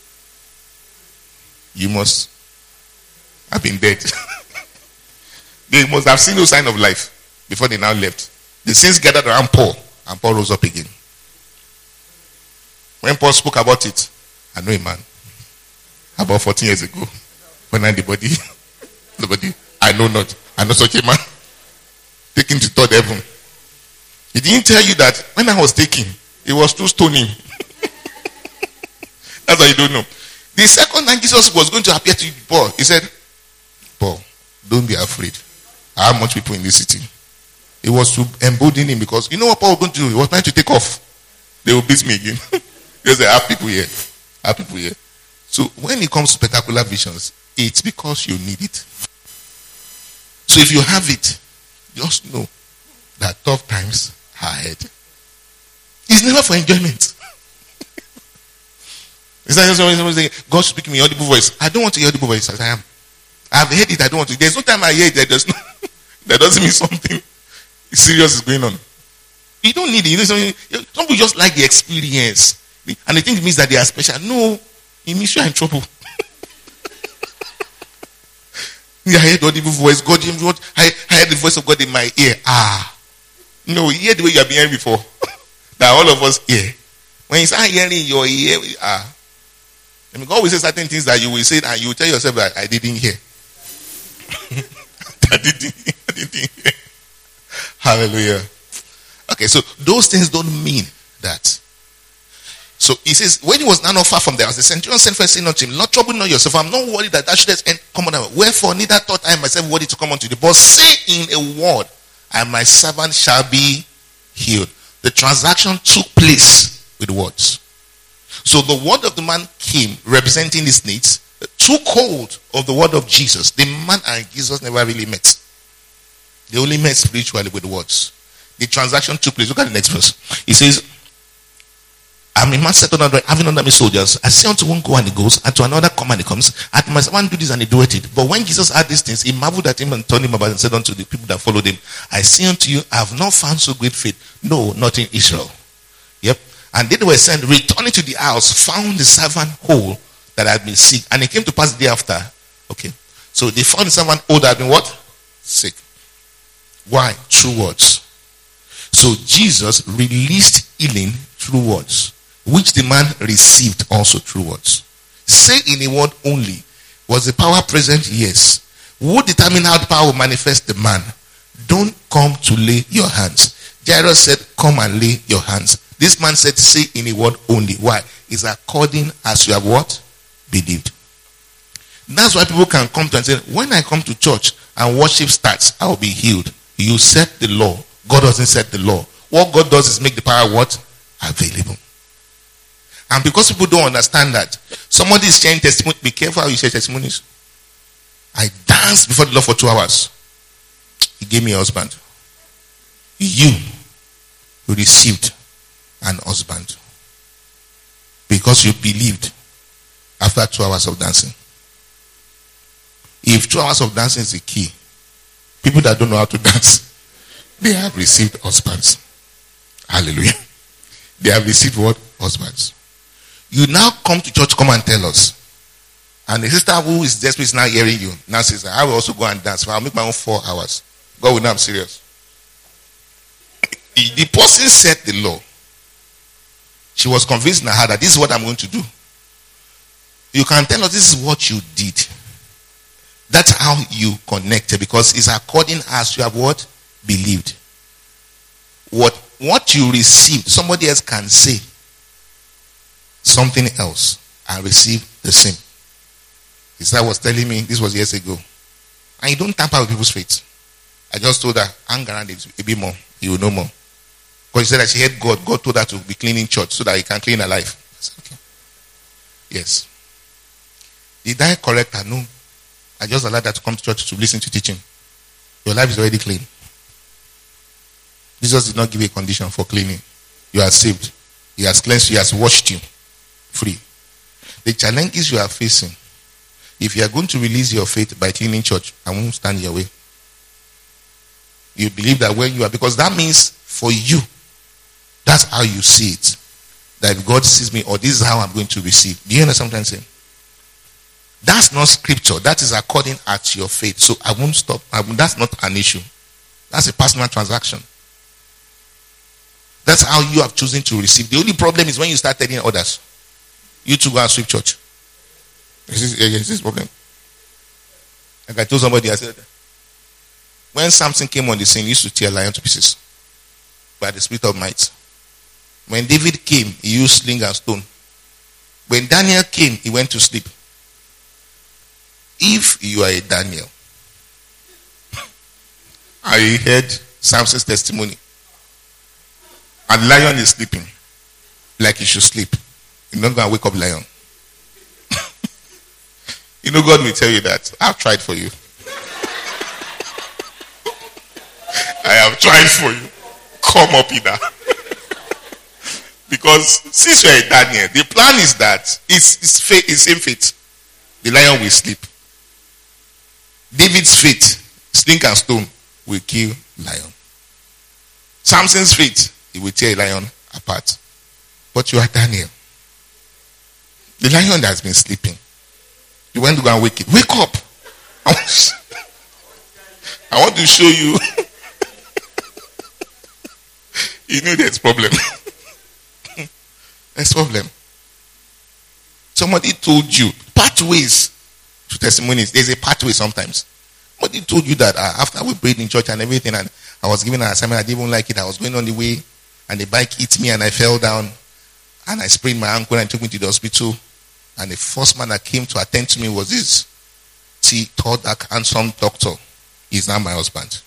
you must have been dead. They must have seen no sign of life before they now left. The saints gathered around Paul and Paul rose up again. When Paul spoke about it, I know a man about 14 years ago when I had the body, I know not. I know such a man taken to third heaven. He didn't tell you that when I was taken, it was too stoning. That's why you don't know. The second time Jesus was going to appear to Paul, he said, Paul, don't be afraid. I have much people in this city. It was to embolden him because you know what Paul was going to do? He was trying to take off. They will beat me again. Because I have people here. So when it comes to spectacular visions, it's because you need it. So if you have it, just know that tough times are ahead. It's never for enjoyment. It's not just someone saying, God should speak to me in audible voice. I don't want to hear audible voice as I am. I've heard it, I don't want to. There's no time I hear it, that doesn't mean something serious is going on. You don't need it. You know, some people just like the experience. And they think it means that they are special. No, it means you are in trouble. I heard the audible voice. I heard the voice of God in my ear. No, you hear the way you have been hearing before. That all of us hear. When you start hearing your ear, I mean, God will say certain things that you will say, and you will tell yourself that I didn't hear. I didn't hear. Hallelujah. Okay, so those things don't mean that. So he says, when he was now not far from there, as the centurion sent first saying unto him, Lord, trouble not yourself. I'm not worried that should come on. Wherefore, neither thought I myself worthy to come unto thee, but say in a word, and my servant shall be healed. The transaction took place with words. So the word of the man came, representing his needs, took hold of the word of Jesus. The man and Jesus never really met. They only met spiritually with words. The transaction took place. Look at the next verse. He says, I'm a man set on having under me soldiers. I say unto one, go, and he goes, and to another, come, and he comes. And my servant do this, and he doeth it. But when Jesus heard these things, he marveled at him and turned him about and said unto the people that followed him, I say unto you, I have not found so great faith. No, not in Israel. Yep. And they were sent, returning to the house, found the servant whole that had been sick. And it came to pass the day after. Okay. So they found the servant whole that had been what? Sick. Why? Through words. So Jesus released healing through words, which the man received also through words. Say in a word only. Was the power present? Yes. Who determined how the power will manifest? The man. Don't come to lay your hands. Jairus said, come and lay your hands. This man said, say in a word only. Why? It's according as you have what? Believed. That's why people can come to and say, when I come to church and worship starts, I will be healed. You set the law. God doesn't set the law. What God does is make the power what? Available. And because people don't understand that, somebody is sharing testimony. Be careful how you share testimonies. I danced before the Lord for 2 hours. He gave me a husband. You received an husband because you believed after 2 hours of dancing. If 2 hours of dancing is the key, people that don't know how to dance, they have received husbands. Hallelujah. They have received what? Husbands. You now come to church, come and tell us. And the sister who is desperate is now hearing you. Now says, I will also go and dance. I'll make my own 4 hours. God will know I'm serious. The person set the law. She was convinced in her heart that this is what I'm going to do. You can tell us this is what you did. That's how you connected, because it's according as you have what? Believed. What you received, somebody else can say something else and receive the same. His dad was telling me, this was years ago, and you don't tamper with people's faith. I just told her, hang around a bit more, you will know more. Because she said that she heard God told her to be cleaning church so that he can clean her life. I said, okay. Yes. Did I correct her? No. I just allowed her to come to church to listen to teaching. Your life is already clean. Jesus did not give a condition for cleaning. You are saved. He has cleansed you. He has washed you free. The challenges you are facing, if you are going to release your faith by cleaning church, I won't stand your way. You believe that when you are, because that means for you, that's how you see it. That if God sees me, or this is how I'm going to receive. Do you understand what I'm saying? That's not scripture. That is according at your faith. So I won't stop. That's not an issue. That's a personal transaction. That's how you have chosen to receive. The only problem is when you start telling others, you too go and sweep church. Is this problem? Like I told somebody, I said, when Samson came on the scene, he used to tear a lion to pieces by the spirit of might. When David came, he used sling and stone. When Daniel came, he went to sleep. If you are a Daniel, I heard Samson's testimony, and the lion is sleeping like he should sleep. You're not going to wake up lion. You know, God will tell you that. I've tried for you. I have tried for you. Come up either. Because since you're a Daniel, the plan is that it's faith, it's same faith. The lion will sleep. David's faith, sling and stone, will kill lion. Samson's faith, he will tear a lion apart. But you are Daniel. The lion that has been sleeping. You went to go and wake it. Wake up! I want to show you You know there's problem. There's problem. Somebody told you pathways to testimonies. There's a pathway sometimes. Somebody told you that after we prayed in church and everything, and I was given an assignment, I didn't even like it. I was going on the way, and the bike hit me, and I fell down, and I sprained my ankle, and took me to the hospital. And the first man that came to attend to me was this tall, dark, handsome doctor. He's now my husband.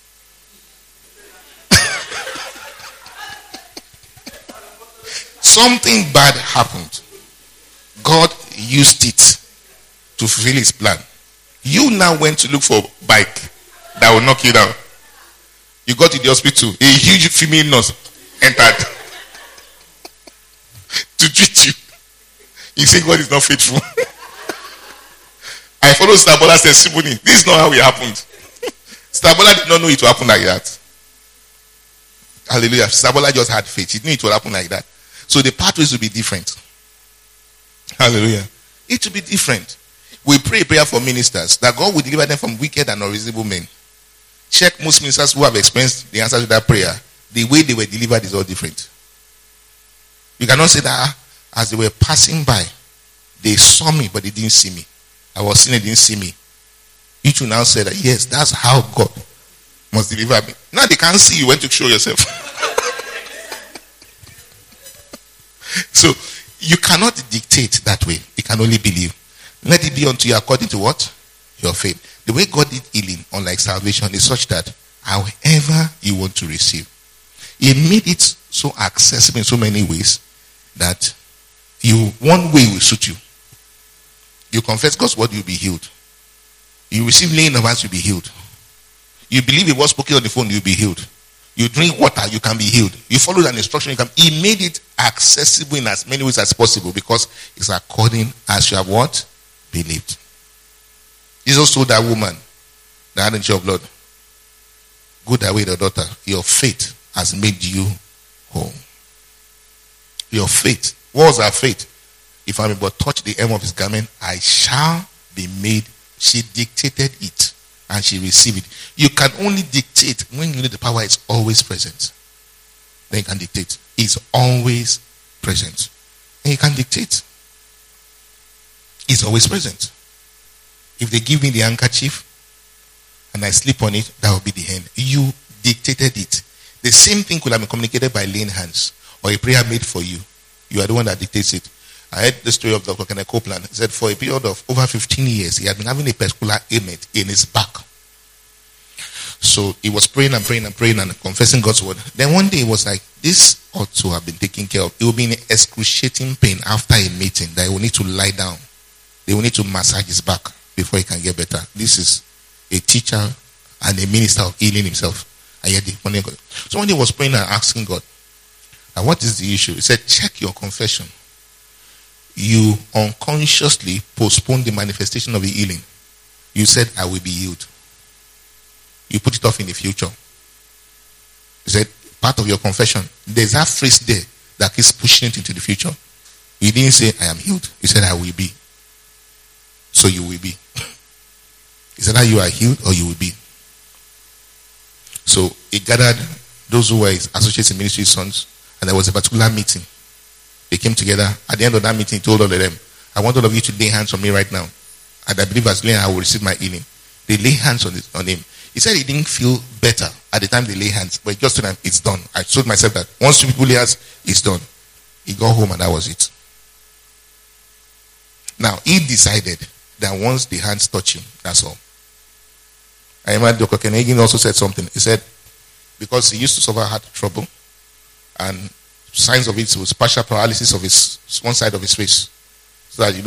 Something bad happened. God used it to fulfill his plan. You now went to look for a bike that will knock you down. You got to the hospital. A huge female nurse entered to treat you. You say God is not faithful. I follow Stabola's testimony. This is not how it happened. Stabola did not know it would happen like that. Hallelujah. Stabola just had faith. He knew it would happen like that. So the pathways will be different. Hallelujah. It will be different. We pray a prayer for ministers that God will deliver them from wicked and unreasonable men. Check most ministers who have experienced the answer to that prayer. The way they were delivered is all different. You cannot say that as they were passing by, they saw me, but they didn't see me. I was seeing, they didn't see me. You should now say that, yes, that's how God must deliver me. Now they can't see you when to show yourself. So, you cannot dictate that way. You can only believe. Let it be unto you according to what? Your faith. The way God did healing, unlike salvation, is such that however you want to receive, he made it so accessible in so many ways that one way will suit you. You confess God's word, you'll be healed. You receive laying of hands, you'll be healed. You believe it was spoken on the phone, you'll be healed. You drink water, you can be healed. You follow an instruction, he made it accessible in as many ways as possible because it's according as you have what? Believed. Jesus told that woman that had an issue of blood, go thy way, the daughter. Your faith has made you whole. Your faith. What was her faith? If I may but touch the hem of his garment, I shall be made. She dictated it and she received it. You can only dictate when you know the power is always present. Then you can dictate. It's always present. And you can dictate. It's always present. If they give me the handkerchief and I sleep on it, that will be the end. You dictated it. The same thing could have been communicated by laying hands or a prayer made for you. You are the one that dictates it. I heard the story of Dr. Kenneth Copeland. He said for a period of over 15 years, he had been having a particular ailment in his back. So he was praying and praying and praying and confessing God's word. Then one day he was like, this ought to have been taken care of. He will be in excruciating pain after a meeting that he will need to lie down. They will need to massage his back before he can get better. This is a teacher and a minister of healing himself. I heard it. So when he was praying and asking God, and what is the issue? He said, check your confession. You unconsciously postponed the manifestation of the healing. You said, I will be healed. You put it off in the future. He said, part of your confession, there's that phrase there that keeps pushing it into the future. You didn't say, I am healed. You said, I will be. So you will be. He said, you are healed or you will be. So he gathered those who were his associates in ministry sons, and there was a particular meeting. They came together. At the end of that meeting, he told all of them, I want all of you to lay hands on me right now. And I believe as laying, I will receive my healing. They lay hands on him. He said he didn't feel better at the time they lay hands, but just told them, it's done. I told myself that once two people lay hands, it's done. He got home and that was it. Now, he decided that once the hands touch him, that's all. I remember Dr. Ken Hagin also said something. He said, because he used to suffer heart trouble, and signs of it was partial paralysis of his one side of his face. So that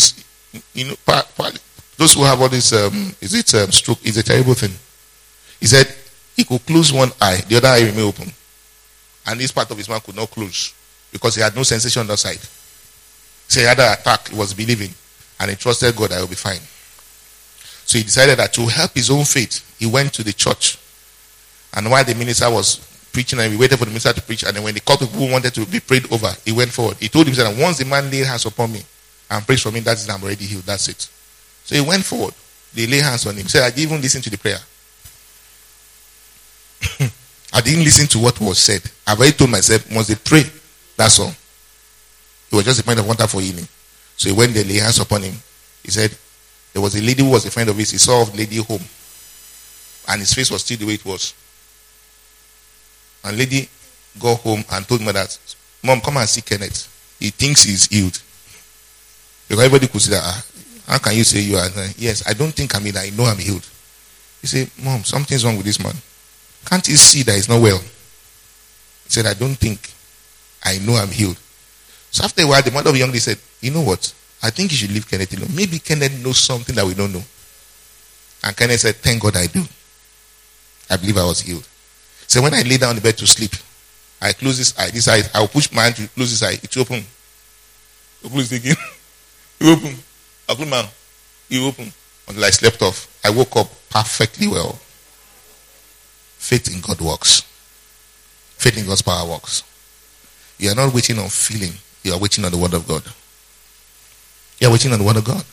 those who have all this stroke is a terrible thing. He said he could close one eye, the other eye remained open, and this part of his mouth could not close because he had no sensation on that side. So he had an attack. He was believing, and he trusted God that he will be fine. So he decided that to help his own faith, he went to the church, and while the minister was preaching, and we waited for the minister to preach, and then when the called people who wanted to be prayed over, he went forward. He told himself that once the man laid hands upon me and prayed for me, that's it, I'm already healed. That's it. So he went forward. They lay hands on him. He said, I didn't even listen to the prayer. I didn't listen to what was said. I've already told myself, must they pray? That's all. It was just a point of contact for healing. So he went there, lay hands upon him. He said, there was a lady who was a friend of his. He saw the lady home. And his face was still the way it was. And lady got home and told me that, Mom, come and see Kenneth. He thinks he's healed. Because everybody could say that, how can you say you are? Yes, I don't think I'm healed. I know I'm healed. He said, Mom, something's wrong with this man. Can't you see that he's not well? He said, I don't think. I know I'm healed. So after a while, the mother of the young lady said, you know what? I think you should leave Kenneth alone. Maybe Kenneth knows something that we don't know. And Kenneth said, thank God I do. I believe I was healed. So when I lay down on the bed to sleep, I close this eye. This eye, I will push my hand to close this eye. It's open. I close it again. It open. I close my hand. It open. Until I slept off. I woke up perfectly well. Faith in God works. Faith in God's power works. You are not waiting on feeling. You are waiting on the word of God. You are waiting on the word of God.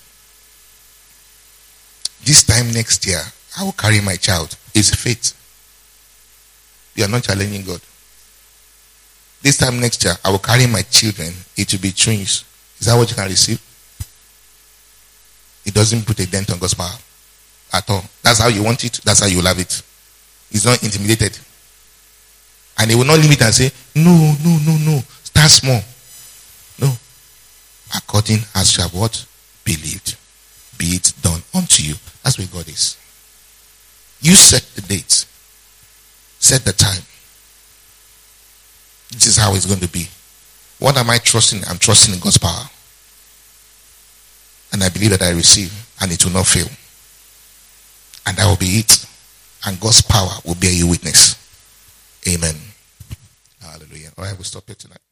This time next year, I will carry my child. It's faith. You are not challenging God. This time next year, I will carry my children. It will be twins. Is that what you can receive? It doesn't put a dent on God's power at all. That's how you want it. That's how you will have it. It's not intimidated. And he will not limit and say, no. Start small. No. According as you have what? Believed. Be it done unto you. That's where God is. You set the date. Set the time. This is how it's going to be. What am I trusting? I'm trusting in God's power. And I believe that I receive, and it will not fail. And that will be it. And God's power will bear you witness. Amen. Hallelujah. All right, we'll stop here tonight.